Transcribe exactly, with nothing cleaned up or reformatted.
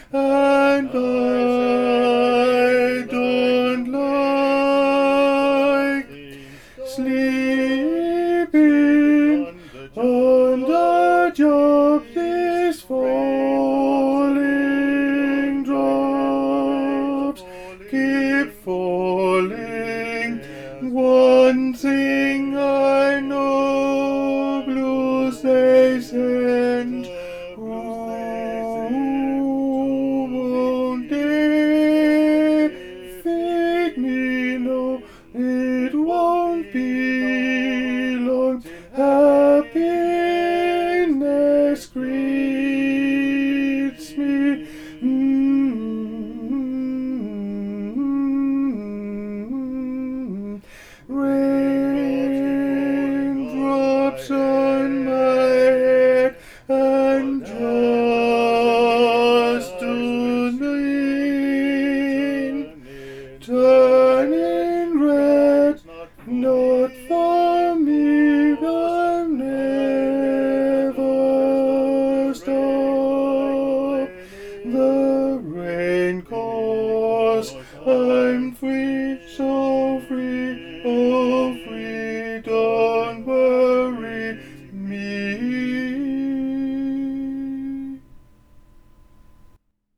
and I don't like sleeping on the job. These falling drops keep falling. One thing I know, blues they send. Oh, won't defeat me? No, it won't be long. Happiness greets me. Mm-hmm. Raindrops on my head and just turning, turning red. Not for me, I'll never stop the rain, 'cause I'm free, so free. Oh,